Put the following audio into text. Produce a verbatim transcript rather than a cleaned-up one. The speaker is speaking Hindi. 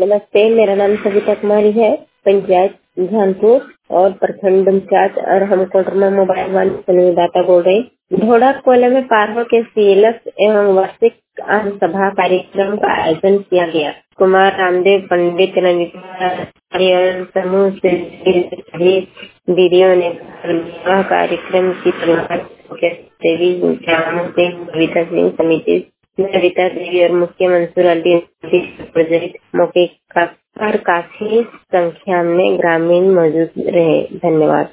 नमस्ते, मेरा नाम सविता कुमारी है। पंचायत झानपुर और प्रखंड इंचार्ज और हम कोटरमा मोबाइल वन संवाददाता बोल रहे हैं। ढोड़ा कोले में पार्व के सीएलएस एवं वार्षिक आम सभा कार्यक्रम का आयोजन किया गया। कुमार रामदेव, पंडित रविकुमार समूह से दीदियों ने विवाह कार्यक्रम की शुरुआत देवी ग्राम से कविता सिंह समिति कविता देवी और मुख्य मंसूर अली प्रोजेक्ट मौके पर काफी संख्या में ग्रामीण मौजूद रहे। धन्यवाद।